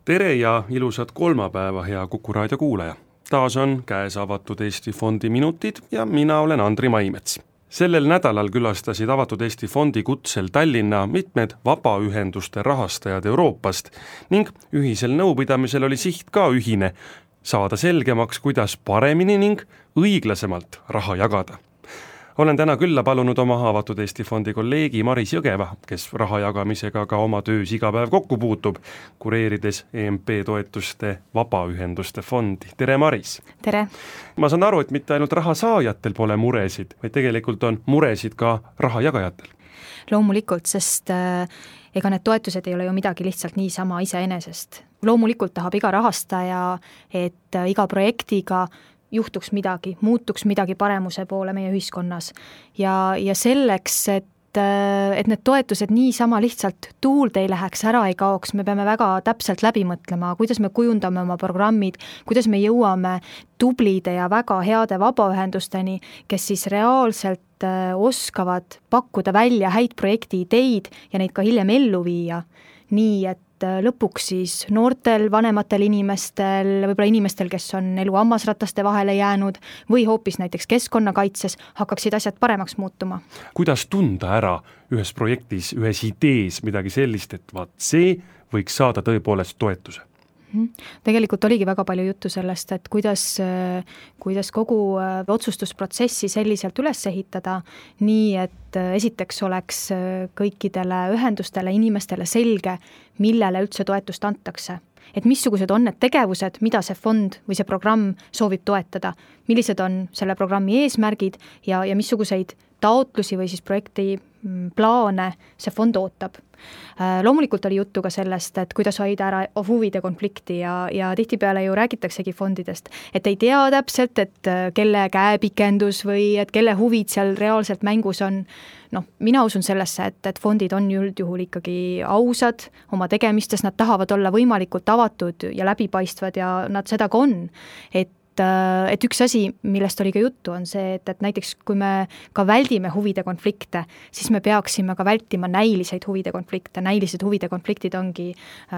Tere ja ilusat kolmapäeva, hea Kuku raadio kuulaja! Taas on käes Avatud Eesti Fondi minutid ja mina olen Andri Maimets. Sellel nädalal külastasid Avatud Eesti Fondi kutsel Tallinna mitmed vabaühenduste rahastajad Euroopast ning ühisel nõupidamisel oli siht ka ühine, saada selgemaks, kuidas paremini ning õiglasemalt raha jagada. Olen täna külla palunud oma Avatud Eesti Fondi kolleegi Maris Jõgeva, kes raha jagamisega ka oma töös iga päev kokku puutub, kureerides EMP toetuste vabaühenduste fondi. Tere, Maris! Tere! Ma saan aru, et mitte ainult raha saajatel pole muresid, vaid tegelikult on muresid ka raha jagajatel. Loomulikult, sest ega need toetused ei ole ju midagi lihtsalt niisama iseenesest. Loomulikult tahab iga rahastaja, et iga projektiga juhtuks midagi, muutuks midagi paremuse poole meie ühiskonnas. Ja selleks, et need toetused niisama lihtsalt tuulde ei läheks, ära ei kaoks, me peame väga täpselt läbi mõtlema, kuidas me kujundame oma programmid, kuidas me jõuame tublide ja väga heade vabaühendusteni, kes siis reaalselt oskavad pakkuda välja häid projekti ideid ja neid ka hiljem ellu viia. Nii, et lõpuks siis noortel, vanematel inimestel, võib-olla inimestel, kes on elu hammasrataste vahele jäänud või hoopis näiteks keskkonnakaitses, hakkaksid asjad paremaks muutuma. Kuidas tunda ära ühes projektis, ühes idees midagi sellist, et vaat see võiks saada tõepoolest toetuse? Tegelikult oligi väga palju juttu sellest, et kuidas kogu otsustusprotsessi selliselt üles ehitada, nii et esiteks oleks kõikidele ühendustele, inimestele selge, millele üldse toetust antakse. Et missugused on need tegevused, mida see fond või see programm soovib toetada, millised on selle programmi eesmärgid ja missuguseid taotlusi või siis projekti plaane see fond ootab. Loomulikult oli juttu ka sellest, et kuidas hoida ära huvide konflikti ja tihtipeale ju räägitaksegi fondidest, et ei tea täpselt, et kelle käepikendus või et kelle huvid seal reaalselt mängus on. Mina usun sellesse, et fondid on üldjuhul ikkagi ausad oma tegemistes, nad tahavad olla võimalikult avatud ja läbipaistvad ja nad seda ka on. Et üks asi, millest oli ka juttu, on see, et näiteks kui me ka väldime huvide konflikte, siis me peaksime ka vältima näiliseid huvide konflikte. Näilised huvide konfliktid ongi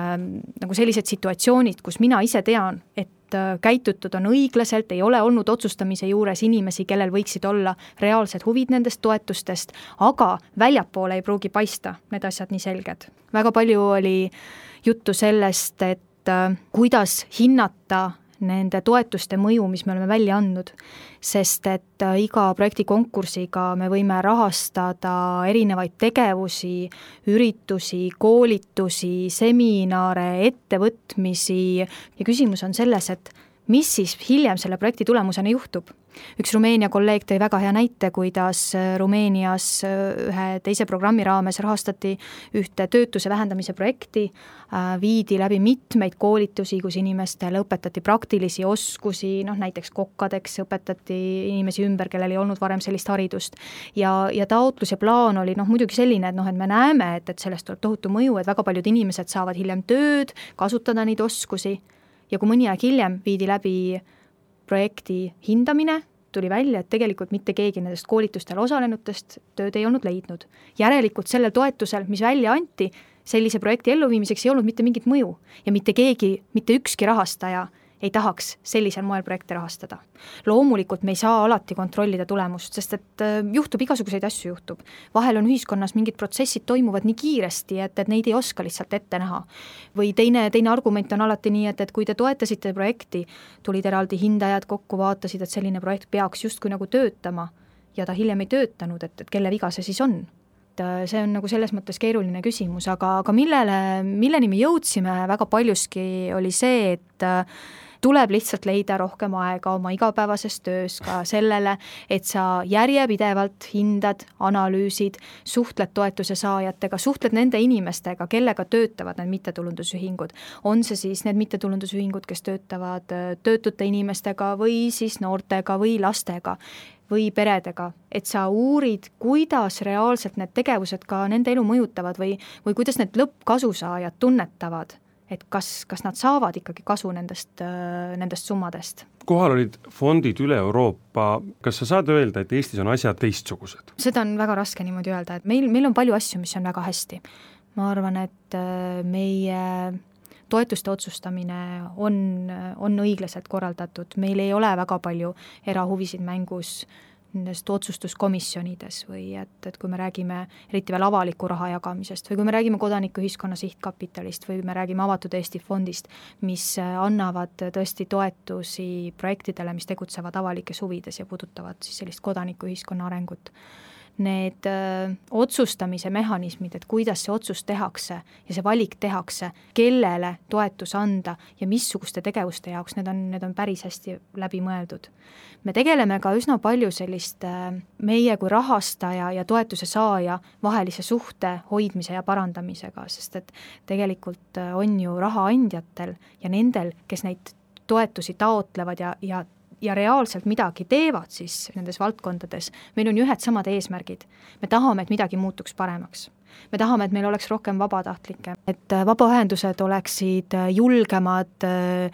nagu sellised situatsioonid, kus mina ise tean, et käitutud on õiglaselt, ei ole olnud otsustamise juures inimesi, kellel võiksid olla reaalsed huvid nendest toetustest, aga väljapoole ei pruugi paista need asjad nii selged. Väga palju oli juttu sellest, et kuidas hinnata nende toetuste mõju, mis me oleme välja andnud, sest et iga projekti konkursiga me võime rahastada erinevaid tegevusi, üritusi, koolitusi, seminare, ettevõtmisi ja küsimus on selles, et mis siis hiljem selle projekti tulemusena juhtub. Üks Rumeenia kolleeg tõi väga hea näite, kuidas Rumeenias ühe teise programmi raames rahastati ühte töötuse vähendamise projekti, viidi läbi mitmeid koolitusi, kus inimestele õpetati praktilisi oskusi, näiteks kokkadeks õpetati inimesi ümber, kellel ei olnud varem sellist haridust. Ja taotlus ja plaan oli muidugi selline, et me näeme, et sellest tuleb tohutu mõju, et väga paljud inimesed saavad hiljem tööd, kasutada neid oskusi. Ja kui mõni aeg hiljem viidi läbi projekti hindamine, tuli välja, et tegelikult mitte keegi nendest koolitustel osalenutest tööd ei olnud leidnud. Järelikult sellel toetusel, mis välja anti, sellise projekti elluviimiseks ei olnud mitte mingit mõju ja mitte keegi, mitte ükski rahastaja ei tahaks sellisel moel projekte rahastada. Loomulikult me ei saa alati kontrollida tulemust, sest et juhtub igasuguseid asju juhtub. Vahel on ühiskonnas mingid protsessid toimuvad nii kiiresti, et neid ei oska lihtsalt ette näha. Või teine argument on alati nii, et kui te toetasite projekti, tulid eraldi hindajad kokku, vaatasid, et selline projekt peaks justkui nagu töötama ja ta hiljem ei töötanud, et kelle viga see siis on. See on nagu selles mõttes keeruline küsimus, aga milleni me jõudsime väga paljuski oli see, et tuleb lihtsalt leida rohkem aega oma igapäevases töös ka sellele, et sa järjepidevalt hindad, analüüsid, suhtled toetuse saajatega, suhtled nende inimestega, kellega töötavad need mittetulundusühingud. On see siis need mittetulundusühingud, kes töötavad töötute inimestega või siis noortega või lastega või peredega, et sa uurid, kuidas reaalselt need tegevused ka nende elu mõjutavad või kuidas need lõppkasusaajad tunnetavad, et kas nad saavad ikkagi kasu nendest summadest. Kohal olid fondid üle Euroopa. Kas sa saad öelda, et Eestis on asjad teistsugused? Seda on väga raske niimoodi öelda, et meil on palju asju, mis on väga hästi. Ma arvan, et meie toetuste otsustamine on õiglaselt korraldatud, meil ei ole väga palju erahuvisid mängus nendest otsustuskomisjonides või et kui me räägime eriti veel avaliku raha jagamisest või kui me räägime kodanikuühiskonna sihtkapitalist või me räägime Avatud Eesti fondist, mis annavad tõesti toetusi projektidele, mis tegutsevad avalikes huvides ja puudutavad siis sellist kodanikuühiskonna arengut. Need otsustamise mehhanismid, et kuidas see otsus tehakse ja see valik tehakse, kellele toetus anda ja missuguste tegevuste jaoks, need on päris hästi läbi mõeldud. Me tegeleme ka üsna palju sellist meie kui rahastaja ja toetuse saaja vahelise suhte hoidmise ja parandamisega, sest et tegelikult on ju rahaandjatel ja nendel, kes neid toetusi taotlevad ja reaalselt midagi teevad siis nendes valdkondades, meil on ju ühed samad eesmärgid. Me tahame, et midagi muutuks paremaks. Me tahame, et meil oleks rohkem vabatahtlikke, et vabaühendused oleksid julgemad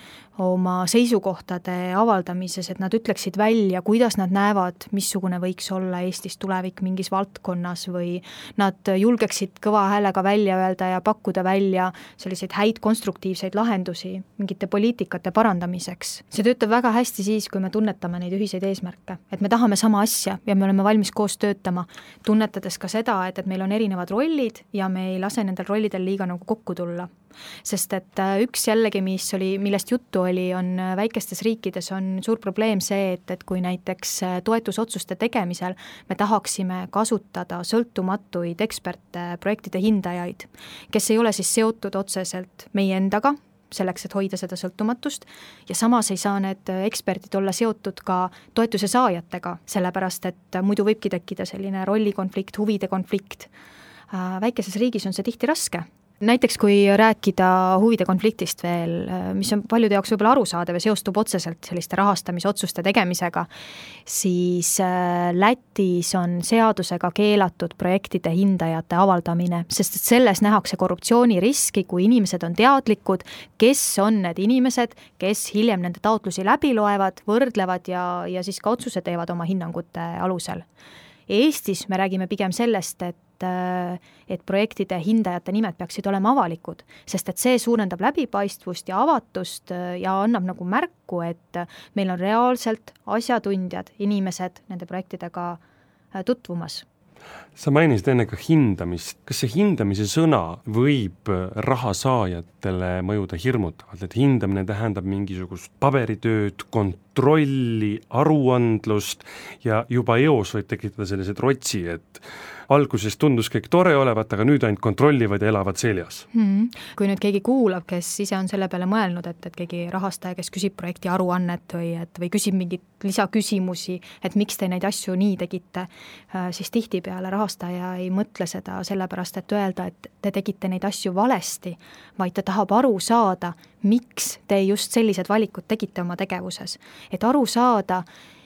oma seisukohtade avaldamises, et nad ütleksid välja, kuidas nad näevad, missugune võiks olla Eestis tulevik mingis valdkonnas või nad julgeksid kõva häälega välja öelda ja pakkuda välja selliseid häid konstruktiivseid lahendusi mingite poliitikate parandamiseks. See töötab väga hästi siis, kui me tunnetame neid ühiseid eesmärke, et me tahame sama asja ja me oleme valmis koos töötama, tunnetades ka seda, et meil on erinevad rollid ja me ei lase nendel rollidel liiga nagu kokku tulla. Sest et üks jällegi, millest juttu oli, on väikestes riikides on suur probleem see, et kui näiteks toetusotsuste tegemisel me tahaksime kasutada sõltumatuid eksperte, projektide hindajaid, kes ei ole siis seotud otseselt meie endaga, selleks, et hoida seda sõltumatust ja samas ei saa need eksperdid olla seotud ka toetuse saajatega, sellepärast et muidu võibki tekkida selline rollikonflikt, huvide konflikt. Väikeses riigis on see tihti raske. Näiteks kui rääkida huvide konfliktist veel, mis on paljude jaoks võib-olla arusaadav ja seostub otseselt selliste rahastamisotsuste tegemisega, siis Lätis on seadusega keelatud projektide hindajate avaldamine, sest et selles nähakse korruptsiooniriski, kui inimesed on teadlikud, kes on need inimesed, kes hiljem nende taotlusi läbi loevad, võrdlevad ja siis ka otsuse teevad oma hinnangute alusel. Eestis me räägime pigem sellest, et projektide hindajate nimed peaksid olema avalikud, sest et see suurendab läbipaistvust ja avatust ja annab nagu märku, et meil on reaalselt asjatundjad, inimesed nende projektidega tutvumas. Sa mainisid enne ka hindamist. Kas see hindamise sõna võib rahasaajatele mõjuda hirmutavalt, et hindamine tähendab mingisugust paberitööd, kontrolli, aruandlust ja juba eos võib tekitada sellised rotsi, et alguses tundus kõik tore olevat, aga nüüd ainult kontrollivad ja elavad seljas. Kui nüüd keegi kuulab, kes ise on selle peale mõelnud, et keegi rahastaja, kes küsib projekti aruannet või küsib mingit lisaküsimusi, et miks te neid asju nii tegite, siis tihtipeale rahastaja ei mõtle seda sellepärast, et öelda, et te tegite neid asju valesti, vaid ta tahab aru saada, miks te just sellised valikud tegite oma tegevuses. Et aru saada,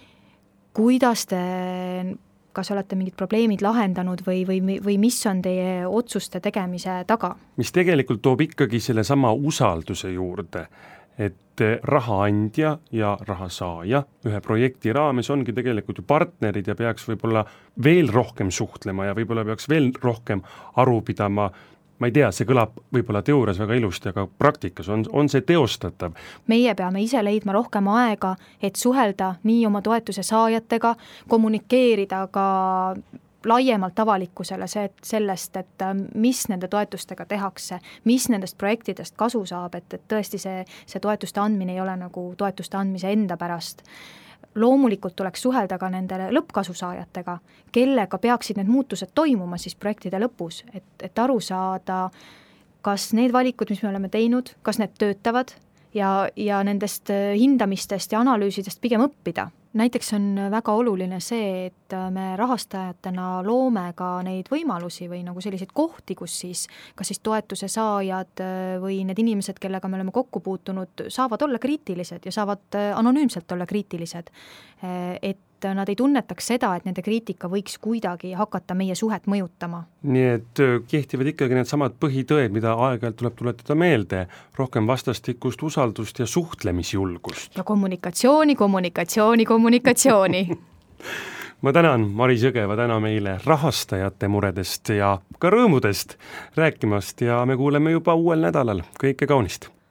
kuidas te kas olete mingid probleemid lahendanud või mis on teie otsuste tegemise taga? Mis tegelikult toob ikkagi selle sama usalduse juurde, et rahaandja ja rahasaaja ühe projekti raames ongi tegelikult ju partnerid ja peaks võib-olla veel rohkem suhtlema ja võib-olla peaks veel rohkem aru pidama. Ma ei tea, see kõlab võib-olla teoorias väga ilusti, aga praktikas on see teostatav. Meie peame ise leidma rohkem aega, et suhelda nii oma toetuse saajatega, kommunikeerida ka laiemalt avalikkusele sellest, et mis nende toetustega tehakse, mis nendest projektidest kasu saab, et tõesti see toetuste andmine ei ole nagu toetuste andmise enda pärast. Loomulikult tuleks suhelda ka nendele lõppkasusaajatega, kellega peaksid need muutused toimuma siis projektide lõpus, et aru saada, kas need valikud, mis me oleme teinud, kas need töötavad ja nendest hindamistest ja analüüsidest pigem õppida. Näiteks on väga oluline see, et me rahastajatena loome ka neid võimalusi või nagu selliseid kohti, kus siis kas siis toetuse saajad või need inimesed, kellega me oleme kokku puutunud, saavad olla kriitilised ja saavad anonüümselt olla kriitilised. Et nad ei tunnetaks seda, et nende kriitika võiks kuidagi hakata meie suhet mõjutama. Nii et kehtivad ikkagi need samad põhitõed, mida aeg-ajalt tuleb tuletada meelde, rohkem vastastikust usaldust ja suhtlemisjulgust. Ja kommunikatsiooni. Ma tänan Maris Jõgeva täna meile rahastajate muredest ja ka rõõmudest rääkimast ja me kuuleme juba uuel nädalal. Kõike kaunist!